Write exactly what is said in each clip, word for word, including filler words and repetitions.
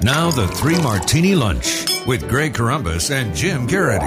Now the Three Martini Lunch with Greg Corombos and Jim Garrity.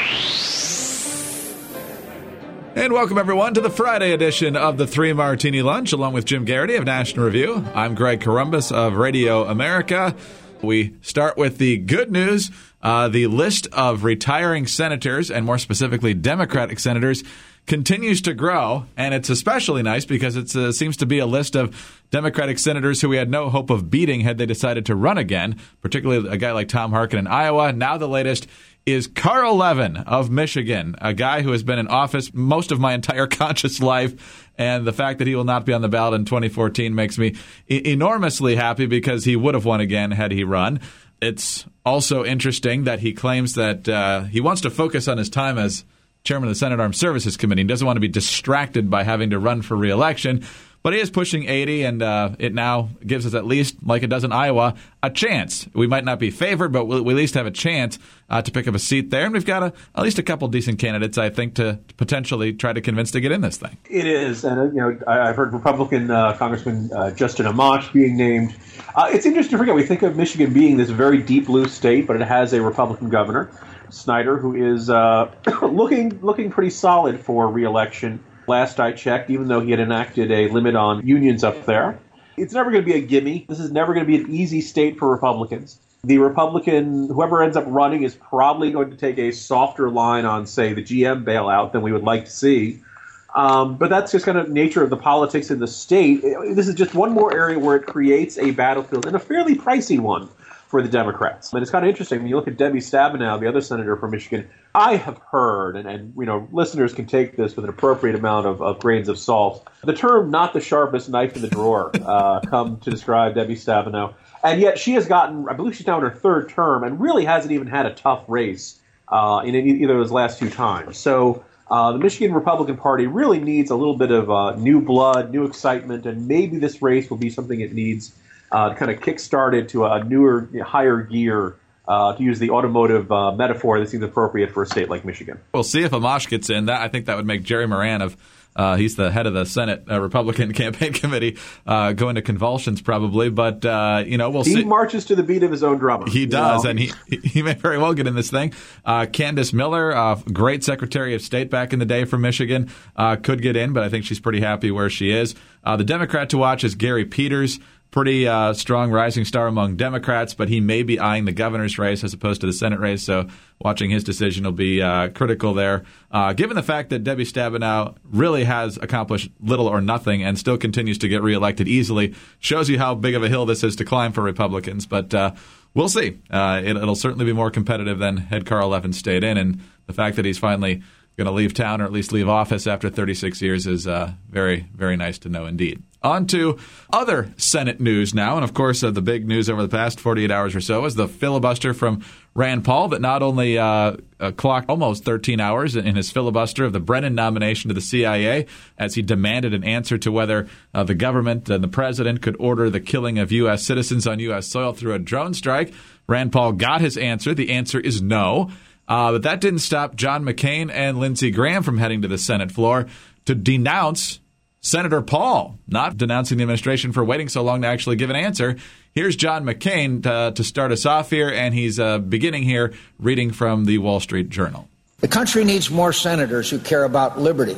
And welcome, everyone, to the Friday edition of the Three Martini Lunch, along with Jim Garrity of National Review. I'm Greg Corombos of Radio America. We start with the good news. Uh, the list of retiring senators, and more specifically Democratic senators, continues to grow, and it's especially nice because it uh, seems to be a list of Democratic senators who we had no hope of beating had they decided to run again, particularly a guy like Tom Harkin in Iowa. Now the latest is Carl Levin of Michigan, a guy who has been in office most of my entire conscious life, and the fact that he will not be on the ballot in twenty fourteen makes me e- enormously happy because he would have won again had he run. It's also interesting that he claims that uh, he wants to focus on his time as chairman of the Senate Armed Services Committee. He doesn't want to be distracted by having to run for re-election. But he is pushing eighty, and uh, it now gives us, at least, like it does in Iowa, a chance. We might not be favored, but we'll, we at least have a chance uh, to pick up a seat there. And we've got a, at least a couple decent candidates, I think, to potentially try to convince to get in this thing. It is. And, uh, you know, I've heard Republican uh, Congressman uh, Justin Amash being named. Uh, it's interesting to forget. We think of Michigan being this very deep blue state, but it has a Republican governor, Snyder, who is uh, looking looking pretty solid for re-election. Last I checked, even though he had enacted a limit on unions up there. It's never going to be a gimme. This is never going to be an easy state for Republicans. The Republican, whoever ends up running, is probably going to take a softer line on, say, the G M bailout than we would like to see. Um, but that's just kind of nature of the politics in the state. This is just one more area where it creates a battlefield, and a fairly pricey one for the Democrats. And it's kind of interesting when you look at Debbie Stabenow, the other senator from Michigan. I have heard, and, and you know, listeners can take this with an appropriate amount of, of grains of salt, the term "not the sharpest knife in the drawer" uh, come to describe Debbie Stabenow. And yet she has gotten, I believe she's now in her third term, and really hasn't even had a tough race uh, in any, either of those last two times. So uh, the Michigan Republican Party really needs a little bit of uh, new blood, new excitement, and maybe this race will be something it needs Uh, to kind of kick-start it to a newer, higher gear, uh, to use the automotive uh, metaphor that seems appropriate for a state like Michigan. We'll see if Amash gets in. That I think that would make Jerry Moran of uh, he's the head of the Senate uh, Republican Campaign Committee uh, go into convulsions probably. But uh, you know, we'll he see. He marches to the beat of his own drummer. He does, know? and he he may very well get in this thing. Uh, Candace Miller, uh, great Secretary of State back in the day from Michigan, uh, could get in, but I think she's pretty happy where she is. Uh, the Democrat to watch is Gary Peters. Pretty uh, strong rising star among Democrats, but he may be eyeing the governor's race as opposed to the Senate race, so watching his decision will be uh, critical there. Uh, given the fact that Debbie Stabenow really has accomplished little or nothing and still continues to get reelected easily, shows you how big of a hill this is to climb for Republicans. But uh, we'll see. Uh, it, it'll certainly be more competitive than had Carl Levin stayed in, and the fact that he's finally going to leave town or at least leave office after thirty-six years is uh, very, very nice to know indeed. On to other Senate news now. And, of course, uh, the big news over the past forty-eight hours or so is the filibuster from Rand Paul that not only uh, uh, clocked almost thirteen hours in his filibuster of the Brennan nomination to the C I A as he demanded an answer to whether uh, the government and the president could order the killing of U S citizens on U S soil through a drone strike. Rand Paul got his answer. The answer is no. Uh, but that didn't stop John McCain and Lindsey Graham from heading to the Senate floor to denounce Senator Paul, not denouncing the administration for waiting so long to actually give an answer. Here's John McCain to, to start us off here, and he's uh, beginning here reading from the Wall Street Journal. The country needs more senators who care about liberty.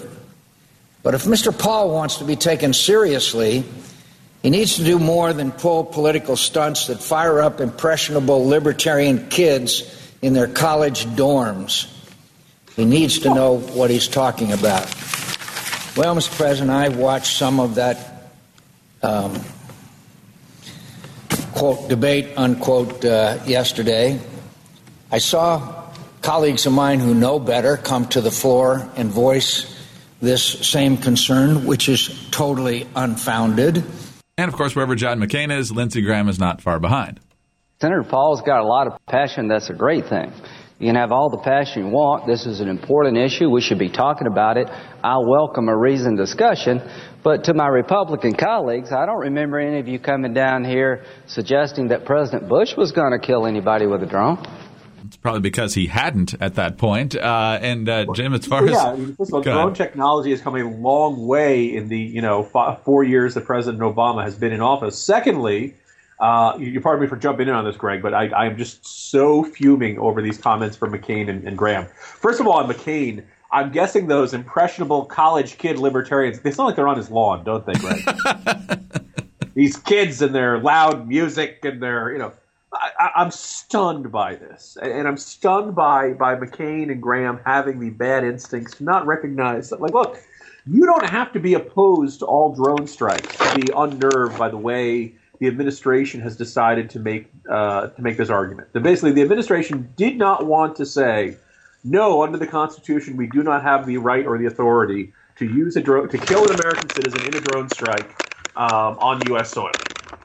But if Mister Paul wants to be taken seriously, he needs to do more than pull political stunts that fire up impressionable libertarian kids in their college dorms. He needs to know what he's talking about. Well, Mister President, I watched some of that, um, quote, debate, unquote, uh, yesterday. I saw colleagues of mine who know better come to the floor and voice this same concern, which is totally unfounded. And, of course, wherever John McCain is, Lindsey Graham is not far behind. Senator Paul's got a lot of passion. That's a great thing. You can have all the passion you want. This is an important issue. We should be talking about it. I'll welcome a reasoned discussion. But to my Republican colleagues, I don't remember any of you coming down here suggesting that President Bush was going to kill anybody with a drone. It's probably because he hadn't at that point. Uh, and uh, Jim, as far as yeah, first of all, drone technology has come a long way in the you know f- four years that President Obama has been in office. Secondly, Uh, you pardon me for jumping in on this, Greg, but I, I am just so fuming over these comments from McCain and, and Graham. First of all, on McCain, I'm guessing those impressionable college kid libertarians, they sound like they're on his lawn, don't they, Greg? These kids and their loud music and their, you know, I, I'm stunned by this. And I'm stunned by, by McCain and Graham having the bad instincts to not recognize that, like, look, you don't have to be opposed to all drone strikes, to be unnerved by the way the administration has decided to make uh, to make this argument. That basically, the administration did not want to say, no, under the Constitution, we do not have the right or the authority to use a drone to kill an American citizen in a drone strike um, on U S soil.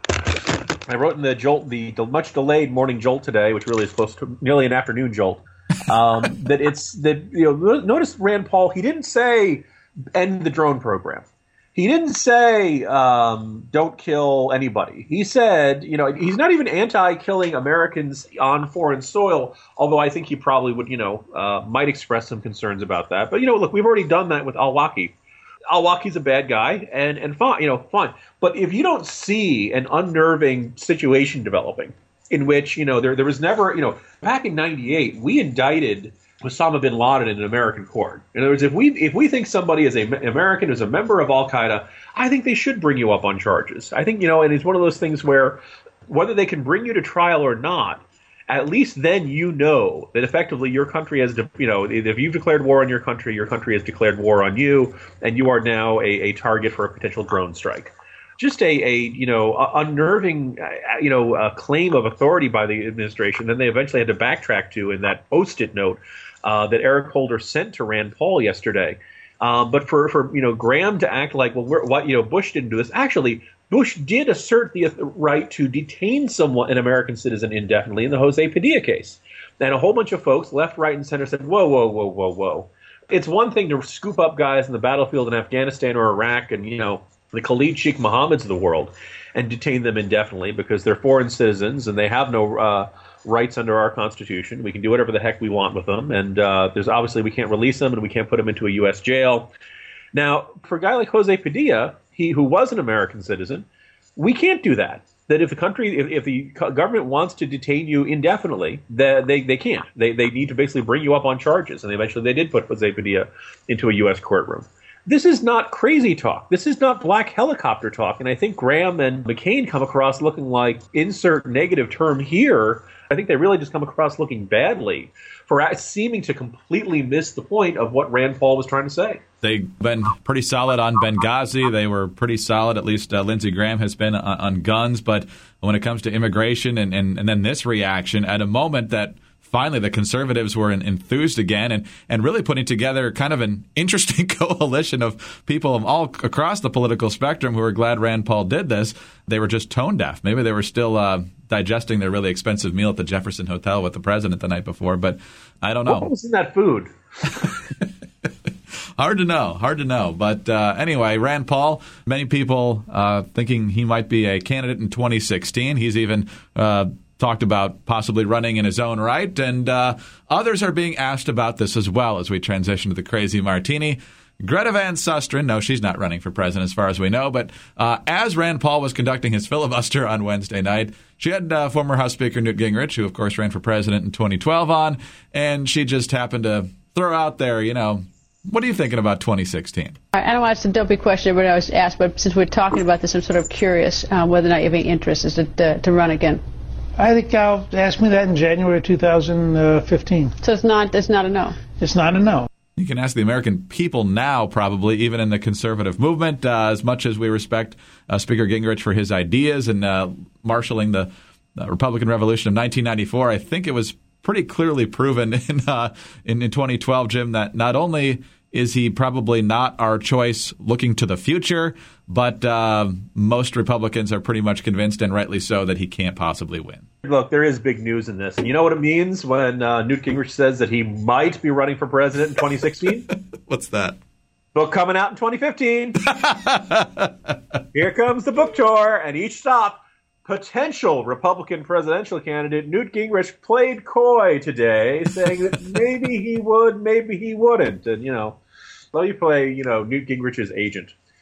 I wrote in the Jolt, the, the much delayed morning Jolt today, which really is close to nearly an afternoon Jolt, um, that it's that you know. Notice Rand Paul. He didn't say end the drone program. He didn't say um, don't kill anybody. He said, you know, he's not even anti-killing Americans on foreign soil, although I think he probably would, you know, uh, might express some concerns about that. But, you know, look, we've already done that with al-Awlaki. Al-Awlaki's a bad guy, and, and fine, you know, fine. But if you don't see an unnerving situation developing in which, you know, there there was never, you know, back in ninety-eight, we indicted Osama bin Laden in an American court. In other words, if we if we think somebody is an American who's a member of Al-Qaeda, I think they should bring you up on charges. I think, you know, and it's one of those things where whether they can bring you to trial or not, at least then you know that effectively your country has, you know, if you've declared war on your country, your country has declared war on you, and you are now a, a target for a potential drone strike. Just a, a you know, a unnerving, uh, you know, uh, claim of authority by the administration. Then they eventually had to backtrack to in that post-it note Uh, that Eric Holder sent to Rand Paul yesterday. Um, but for, for you know Graham to act like, well, we're, what you know, Bush didn't do this. Actually, Bush did assert the right to detain someone, an American citizen, indefinitely in the Jose Padilla case. And a whole bunch of folks, left, right, and center, said, whoa, whoa, whoa, whoa, whoa. It's one thing to scoop up guys in the battlefield in Afghanistan or Iraq and, you know, the Khalid Sheikh Mohammeds of the world and detain them indefinitely because they're foreign citizens and they have no uh, rights under our Constitution. We can do whatever the heck we want with them. And uh, there's obviously we can't release them and we can't put them into a U S jail. Now, for a guy like Jose Padilla, he who was an American citizen, we can't do that. That if the country, if, if the government wants to detain you indefinitely, that they, they can't. They they need to basically bring you up on charges. And eventually they did put Jose Padilla into a U S courtroom. This is not crazy talk. This is not black helicopter talk. And I think Graham and McCain come across looking like insert negative term here. I think they really just come across looking badly for seeming to completely miss the point of what Rand Paul was trying to say. They've been pretty solid on Benghazi. They were pretty solid, at least uh, Lindsey Graham has been on, on guns. But when it comes to immigration and, and, and then this reaction at a moment that finally the conservatives were enthused again and, and really putting together kind of an interesting coalition of people all across the political spectrum who were glad Rand Paul did this. They were just tone deaf. Maybe they were still uh, digesting their really expensive meal at the Jefferson Hotel with the president the night before. But I don't know. What was in that food? Hard to know. Hard to know. But uh, anyway, Rand Paul, many people uh, thinking he might be a candidate in twenty sixteen. He's even uh, talked about possibly running in his own right. And uh, others are being asked about this as well as we transition to the crazy martini. Greta Van Susteren, no, she's not running for president as far as we know, but uh, as Rand Paul was conducting his filibuster on Wednesday night, she had uh, former House Speaker Newt Gingrich, who of course ran for president in twenty twelve, on, and she just happened to throw out there, you know, what are you thinking about twenty sixteen? I don't want to ask a dopey question everybody always asks, but since we're talking about this, I'm sort of curious uh, whether or not you have any interest is to, uh, to run again. I think I'll ask me that in January two thousand fifteen. So it's not, it's not a no? It's not a no. You can ask the American people now, probably, even in the conservative movement, uh, as much as we respect uh, Speaker Gingrich for his ideas and uh, marshaling the uh, Republican Revolution of nineteen ninety-four. I think it was pretty clearly proven in, uh, in in twenty twelve, Jim, that not only is he probably not our choice looking to the future, but uh, most Republicans are pretty much convinced, and rightly so, that he can't possibly win. Look, there is big news in this. And you know what it means when uh, Newt Gingrich says that he might be running for president in twenty sixteen? What's that? Book coming out in twenty fifteen. Here comes the book tour, and each stop, potential Republican presidential candidate Newt Gingrich played coy today, saying that maybe he would, maybe he wouldn't. And, you know, let me play, you know, Newt Gingrich's agent.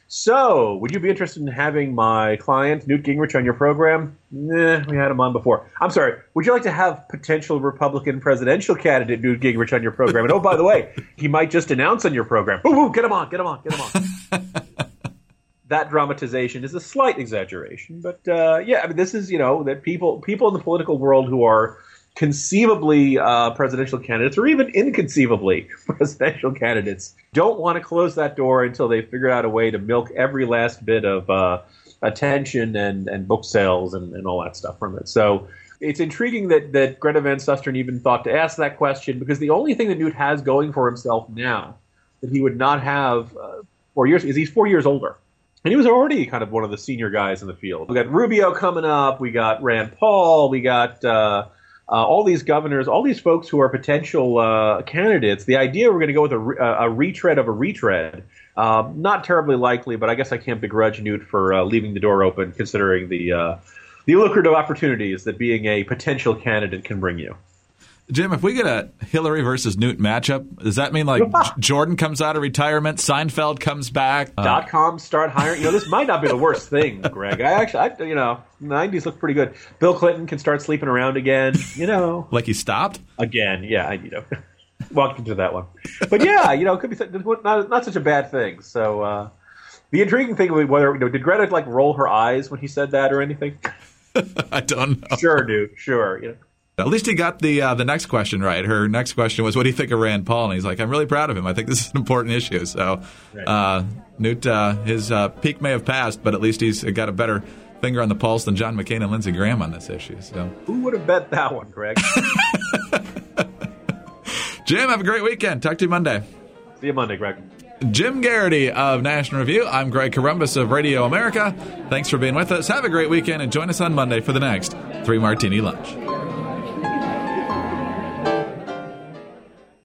So, would you be interested in having my client, Newt Gingrich, on your program? Nah, we had him on before. I'm sorry. Would you like to have potential Republican presidential candidate Newt Gingrich on your program? And oh, by the way, he might just announce on your program. Woo, woo, get him on, get him on, get him on. That dramatization is a slight exaggeration. But, uh, yeah, I mean, this is, you know, that people people in the political world who are conceivably uh, presidential candidates, or even inconceivably presidential candidates, don't want to close that door until they figure out a way to milk every last bit of uh, attention and, and book sales and, and all that stuff from it. So it's intriguing that, that Greta Van Susteren even thought to ask that question, because the only thing that Newt has going for himself now that he would not have uh, four years is he's four years older. And he was already kind of one of the senior guys in the field. We got Rubio coming up. We got Rand Paul. We got uh, uh, all these governors, all these folks who are potential uh, candidates. The idea we're going to go with a, re- a retread of a retread, uh, not terribly likely, but I guess I can't begrudge Newt for uh, leaving the door open, considering the uh, the lucrative opportunities that being a potential candidate can bring you. Jim, if we get a Hillary versus Newt matchup, does that mean like Jordan comes out of retirement, Seinfeld comes back? Uh, Dot com start hiring. You know, this might not be the worst thing, Greg. I actually, I, you know, nineties look pretty good. Bill Clinton can start sleeping around again. You know, like he stopped again. Yeah, you know, welcome to that one. But yeah, you know, it could be not not such a bad thing. So uh, the intriguing thing was whether you know, did Greta like roll her eyes when he said that or anything? I don't know. Sure, dude. Sure. You know. At least he got the uh, the next question right. Her next question was, what do you think of Rand Paul? And he's like, I'm really proud of him. I think this is an important issue. So uh, Newt, uh, his uh, peak may have passed, but at least he's got a better finger on the pulse than John McCain and Lindsey Graham on this issue. So who would have bet that one, Greg? Jim, have a great weekend. Talk to you Monday. See you Monday, Greg. Jim Garrity of National Review. I'm Greg Corombos of Radio America. Thanks for being with us. Have a great weekend and join us on Monday for the next Three Martini Lunch.